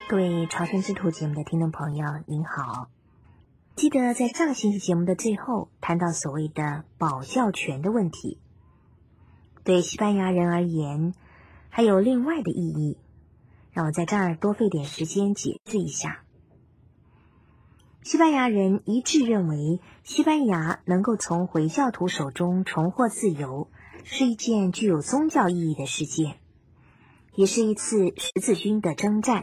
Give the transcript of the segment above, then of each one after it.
各位朝圣之途节目的听众朋友您好，记得在上星期节目的最后谈到所谓的保教权的问题，对西班牙人而言还有另外的意义，让我在这儿多费点时间解释一下。西班牙人一致认为，西班牙能够从回教徒手中重获自由，是一件具有宗教意义的事件，也是一次十字军的征战。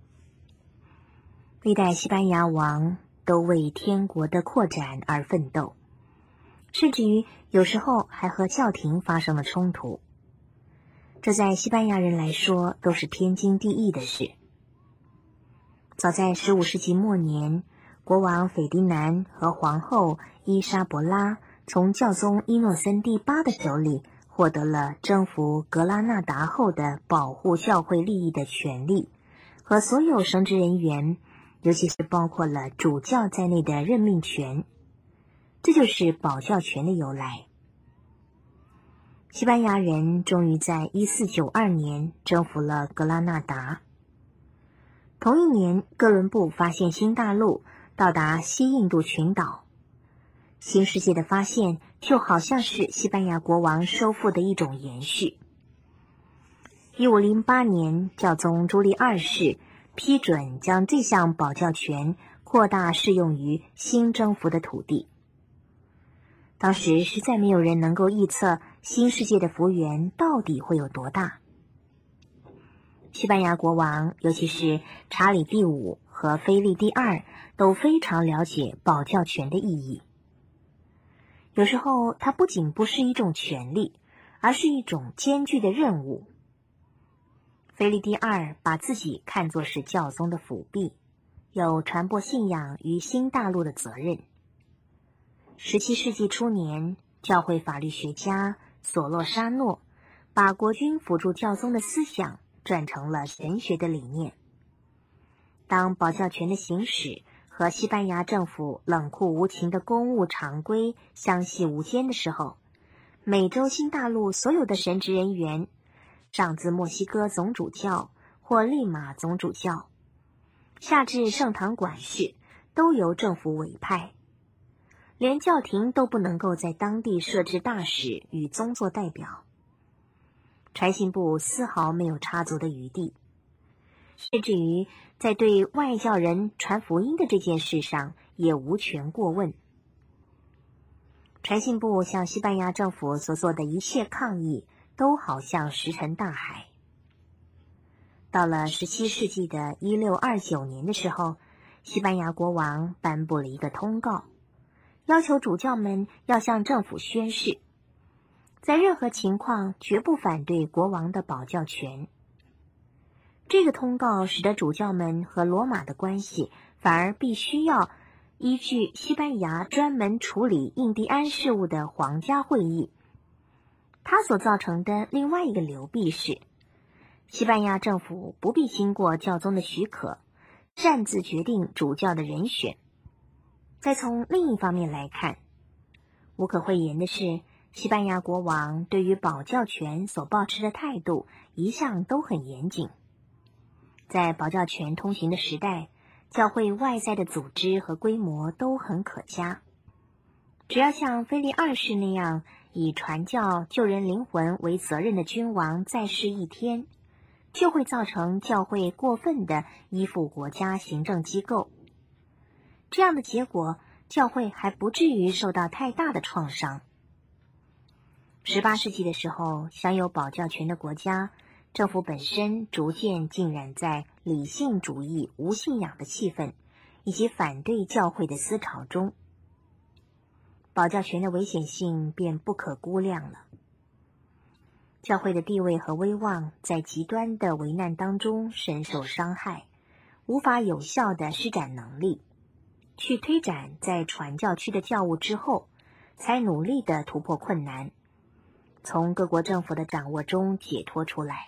历代西班牙王都为天国的扩展而奋斗，甚至于有时候还和教廷发生了冲突，这在西班牙人来说都是天经地义的事。早在15世纪末年，国王斐迪南和皇后伊莎伯拉从教宗伊诺森第8的手里获得了征服格拉纳达后的保护教会利益的权利和所有神职人员，尤其是包括了主教在内的任命权，这就是保教权的由来。西班牙人终于在1492年征服了格拉纳达。同一年，哥伦布发现新大陆，到达西印度群岛。新世界的发现就好像是西班牙国王收复的一种延续。1508年，教宗朱利2世批准将这项保教权扩大适用于新征服的土地。当时实在没有人能够预测新世界的幅员到底会有多大。西班牙国王，尤其是查理第5和腓力第2，都非常了解保教权的意义。有时候它不仅不是一种权利，而是一种艰巨的任务。腓力第2把自己看作是教宗的辅弼，有传播信仰于新大陆的责任。17世纪初年，教会法律学家索洛沙诺把国君辅助教宗的思想转成了神学的理念。当保教权的行使和西班牙政府冷酷无情的公务常规相系无间的时候，美洲新大陆所有的神职人员，上自墨西哥总主教或利马总主教，下至圣堂管事，都由政府委派。连教廷都不能够在当地设置大使与宗座代表。传信部丝毫没有插足的余地，甚至于在对外教人传福音的这件事上也无权过问。传信部向西班牙政府所做的一切抗议都好像石沉大海。到了17世纪的1629年的时候，西班牙国王颁布了一个通告，要求主教们要向政府宣誓，在任何情况绝不反对国王的保教权。这个通告使得主教们和罗马的关系反而必须要依据西班牙专门处理印第安事务的皇家会议。它所造成的另外一个流弊是，西班牙政府不必经过教宗的许可，擅自决定主教的人选。再从另一方面来看，无可讳言的是，西班牙国王对于保教权所抱持的态度一向都很严谨。在保教权通行的时代，教会外在的组织和规模都很可嘉。只要像腓力2世那样以传教救人灵魂为责任的君王在世一天，就会造成教会过分的依附国家行政机构。这样的结果，教会还不至于受到太大的创伤。18世纪的时候，享有保教权的国家，政府本身逐渐浸染在理性主义无信仰的气氛以及反对教会的思潮中，保教权的危险性便不可估量了。教会的地位和威望在极端的危难当中深受伤害，无法有效地施展能力，去推展在传教区的教务之后，才努力地突破困难，从各国政府的掌握中解脱出来。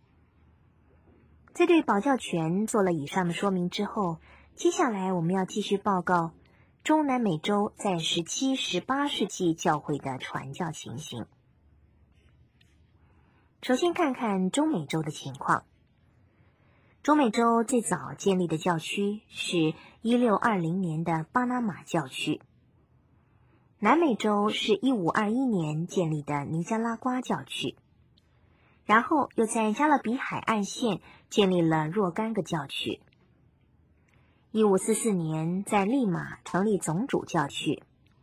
在对保教权做了以上的说明之后，接下来我们要继续报告中南美洲在17、18世纪教会的传教情形。首先看看中美洲的情况。 中美洲最早建立的教区是1620年的巴拿马教区。南美洲是1521年建立的尼加拉瓜教区，然后又在加勒比海岸线建立了若干个教区。1544年在利马成立总主教区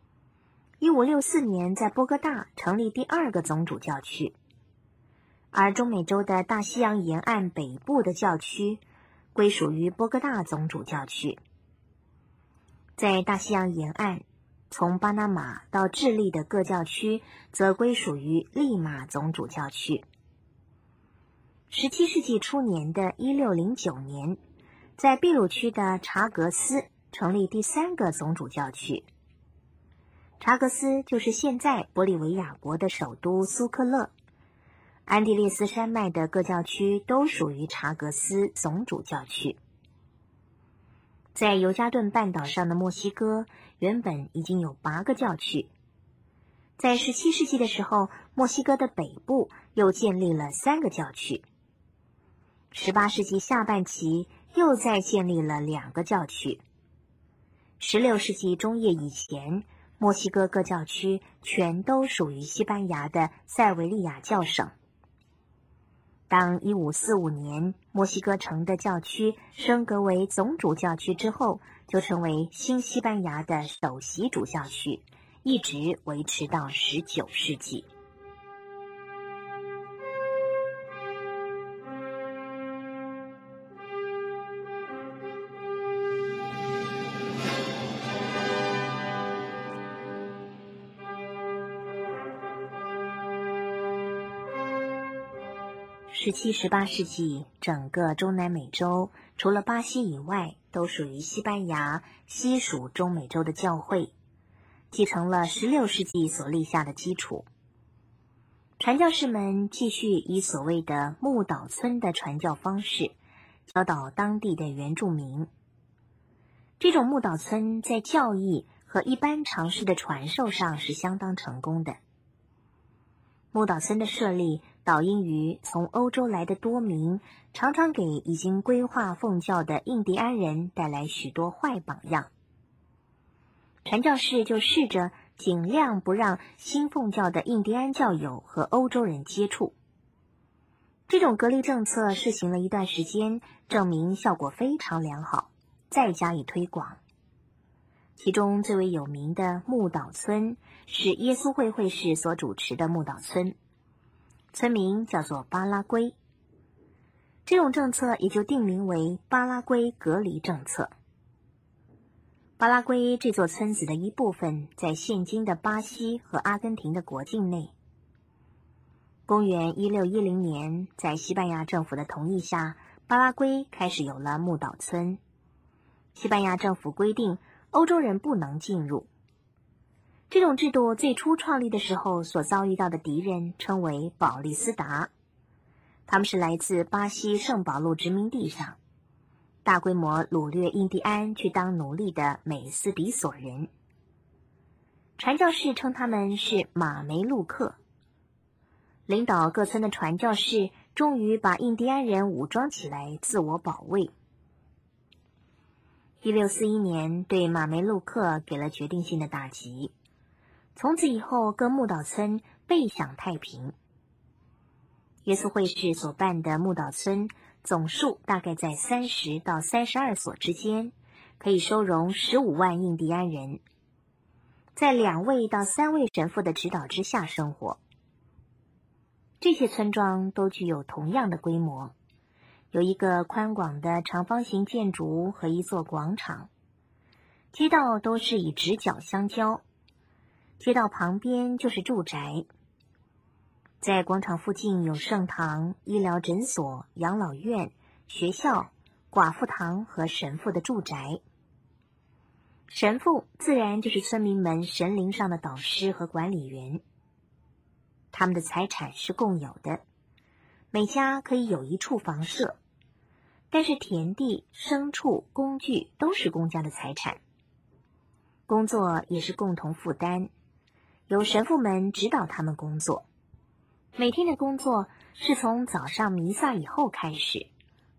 ，1564年在波哥大成立第2个总主教区。而中美洲的大西洋沿岸北部的教区归属于波哥大总主教区。在大西洋沿岸，从巴拿马到智利的各教区则归属于利马总主教区。17世纪初年的1609年，在秘鲁区的查格斯成立第3个总主教区。查格斯就是现在玻利维亚国的首都苏克勒。安第列斯山脉的各教区都属于查格斯总主教区。在尤加顿半岛上的墨西哥原本已经有8个教区。在17世纪的时候，墨西哥的北部又建立了3个教区。18世纪下半期又再建立了2个教区。16世纪中叶以前，墨西哥各教区全都属于西班牙的塞维利亚教省。当1545年墨西哥城的教区升格为总主教区之后，就成为新西班牙的首席主教区，一直维持到19世纪。17、18世纪，整个中南美洲除了巴西以外，都属于西班牙西属中美洲的教会，继承了16世纪所立下的基础。传教士们继续以所谓的牧岛村的传教方式，教导当地的原住民。这种牧岛村在教义和一般常识的传授上是相当成功的。牧岛村的设立导因于从欧洲来的多民常常给已经归化奉教的印第安人带来许多坏榜样。传教士就试着尽量不让新奉教的印第安教友和欧洲人接触。这种隔离政策试行了一段时间，证明效果非常良好，再加以推广。其中最为有名的牧岛村是耶稣会会士所主持的牧岛村，村名叫做巴拉圭。这种政策也就定名为巴拉圭隔离政策。巴拉圭这座村子的一部分在现今的巴西和阿根廷的国境内。公元1610年，在西班牙政府的同意下，巴拉圭开始有了牧岛村。西班牙政府规定欧洲人不能进入。这种制度最初创立的时候所遭遇到的敌人称为保利斯达，他们是来自巴西圣保禄殖民地上大规模掳掠印第安去当奴隶的美斯比索人。传教士称他们是马梅路克。领导各村的传教士终于把印第安人武装起来自我保卫。1641年对马梅路克给了决定性的打击，从此以后各牧岛村倍享太平。耶稣会士所办的牧岛村总数大概在30到32所之间，可以收容15万印第安人，在2位到3位神父的指导之下生活。这些村庄都具有同样的规模，有一个宽广的长方形建筑和一座广场，街道都是以直角相交，街道旁边就是住宅。在广场附近有圣堂、医疗诊所、养老院、学校、寡妇堂和神父的住宅。神父自然就是村民们神灵上的导师和管理员。他们的财产是共有的，每家可以有一处房舍，但是田地、牲畜、工具都是公家的财产。工作也是共同负担，由神父们指导他们工作。每天的工作是从早上弥撒以后开始，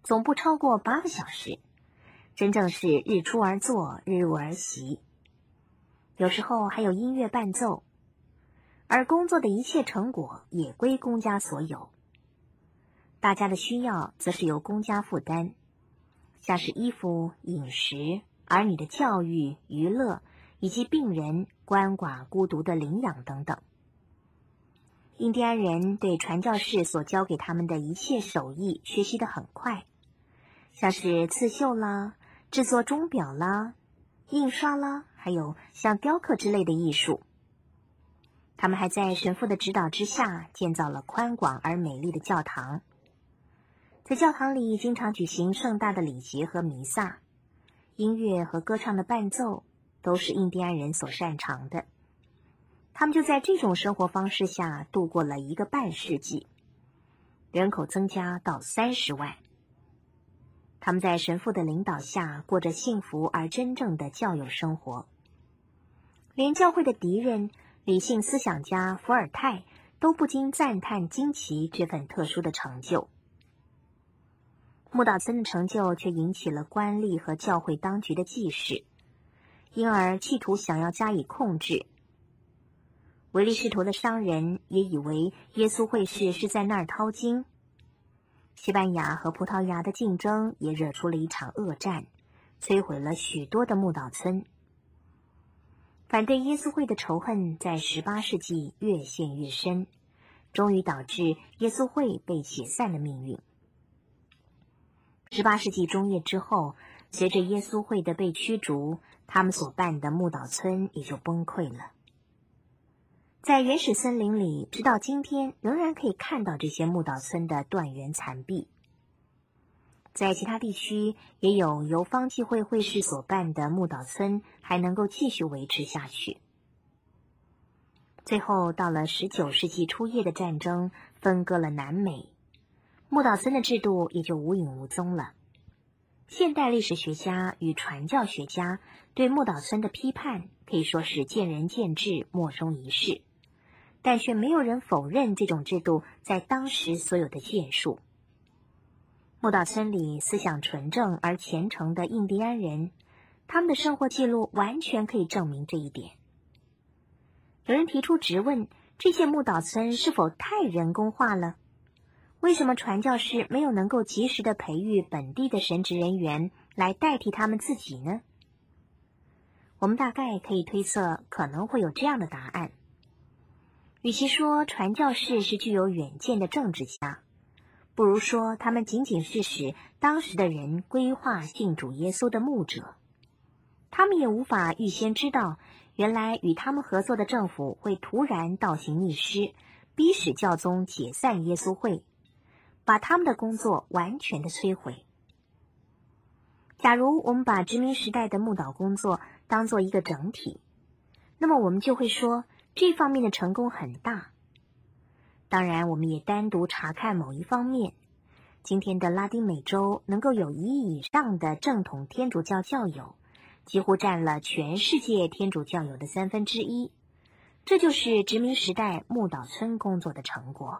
总不超过8个小时，真正是日出而作，日入而息。有时候还有音乐伴奏，而工作的一切成果也归公家所有。大家的需要则是由公家负担，像是衣服、饮食、儿女的教育、娱乐，以及病人、鳏寡、孤独的领养等等。印第安人对传教士所教给他们的一切手艺学习得很快，像是刺绣啦、制作钟表啦、印刷啦，还有像雕刻之类的艺术。他们还在神父的指导之下建造了宽广而美丽的教堂，在教堂里经常举行盛大的礼节和弥撒，音乐和歌唱的伴奏都是印第安人所擅长的。他们就在这种生活方式下度过了1个半世纪，人口增加到30万。他们在神父的领导下过着幸福而真正的教友生活，连教会的敌人理性思想家伏尔泰都不禁赞叹惊奇这份特殊的成就。木岛村的成就却引起了官吏和教会当局的忌视，因而企图想要加以控制。唯利是图的商人也以为耶稣会士是在那儿掏金。西班牙和葡萄牙的竞争也惹出了一场恶战，摧毁了许多的木岛村。反对耶稣会的仇恨在18世纪越陷越深，终于导致耶稣会被解散的命运。18世纪中叶之后，随着耶稣会的被驱逐，他们所办的木岛村也就崩溃了。在原始森林里，直到今天仍然可以看到这些木岛村的断垣残壁。在其他地区，也有由方济会会士所办的木岛村还能够继续维持下去。最后到了19世纪初叶的战争分割了南美，木岛村的制度也就无影无踪了。现代历史学家与传教学家对木岛村的批判可以说是见仁见智，莫衷一是，但却没有人否认这种制度在当时所有的建树。木岛村里思想纯正而虔诚的印第安人，他们的生活记录完全可以证明这一点。有人提出质问，这些木岛村是否太人工化了？为什么传教士没有能够及时的培育本地的神职人员来代替他们自己呢？我们大概可以推测，可能会有这样的答案。与其说传教士是具有远见的政治家，不如说他们仅仅是使当时的人规划信主耶稣的牧者。他们也无法预先知道，原来与他们合作的政府会突然倒行逆施，逼使教宗解散耶稣会，把他们的工作完全的摧毁。假如我们把殖民时代的牧岛工作当作一个整体，那么我们就会说这方面的成功很大。当然，我们也单独查看某一方面，今天的拉丁美洲能够有1亿以上的正统天主教教友，几乎占了全世界天主教友的1/3，这就是殖民时代木岛村工作的成果。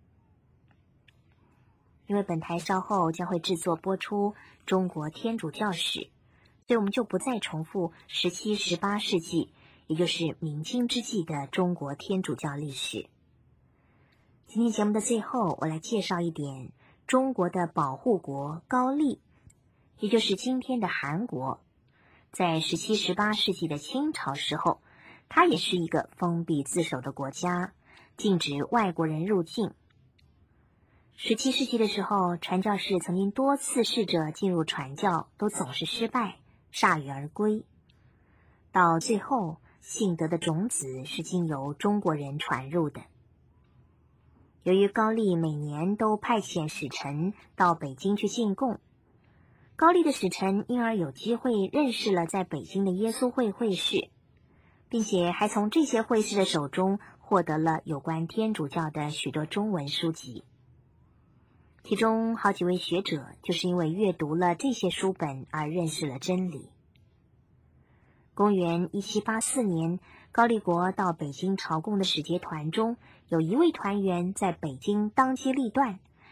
因为本台稍后将会制作播出中国天主教史，所以我们就不再重复17、18世纪，也就是明清之际的中国天主教历史。今天节目的最后，我来介绍一点中国的保护国高丽，也就是今天的韩国。在17、18世纪的清朝时候，它也是一个封闭自守的国家，禁止外国人入境。17世纪的时候，传教士曾经多次试着进入传教，都总是失败，铩羽而归。到最后，信德的种子是经由中国人传入的。由于高丽每年都派遣使臣到北京去进贡，高丽的使臣因而有机会认识了在北京的耶稣会会士，并且还从这些会士的手中获得了有关天主教的许多中文书籍。其中好几位学者就是因为阅读了这些书本而认识了真理。公元1784年，高丽国到北京朝贡的使节团中，有一位团员在北京当机立断，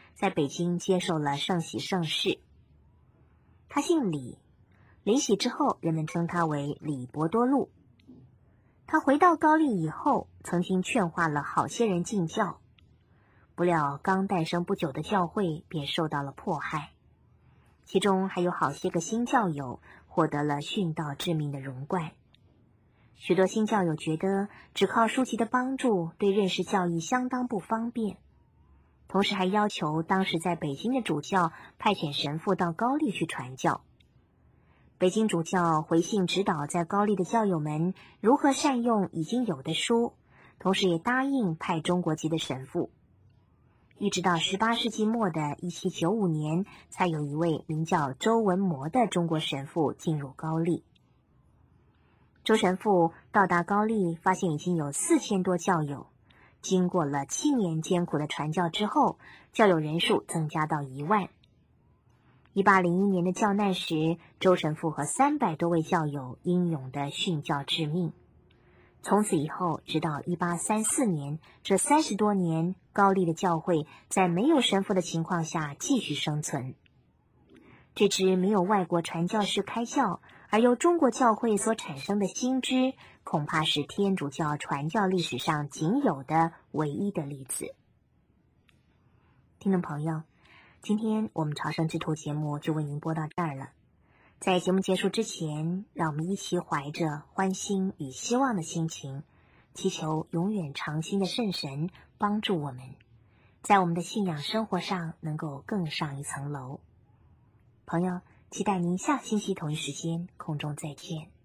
在北京接受了圣喜圣事。他姓李，临洗之后，人们称他为李伯多禄。他回到高丽以后，曾经劝化了好些人进教，不料刚诞生不久的教会便受到了迫害，其中还有好些个新教友获得了殉道致命的荣冠。许多新教友觉得只靠书籍的帮助对认识教义相当不方便，同时还要求当时在北京的主教派遣神父到高丽去传教。北京主教回信指导在高丽的教友们如何善用已经有的书，同时也答应派中国籍的神父。一直到18世纪末的1795年，才有一位名叫周文模的中国神父进入高丽。周神父到达高丽，发现已经有4000多教友，经过了7年艰苦的传教之后，教友人数增加到1万。1801年的教难时，周神父和300多位教友英勇的殉教致命。从此以后，直到1834年，这30多年，高丽的教会在没有神父的情况下继续生存。这支没有外国传教士开教，而由中国教会所产生的新支，恐怕是天主教传教历史上仅有的唯一的例子。听众朋友，今天我们朝圣之途节目就为您播到这儿了。在节目结束之前，让我们一起怀着欢欣与希望的心情，祈求永远长新的圣神帮助我们，在我们的信仰生活上能够更上一层楼。朋友，期待您下星期同一时间空中再见。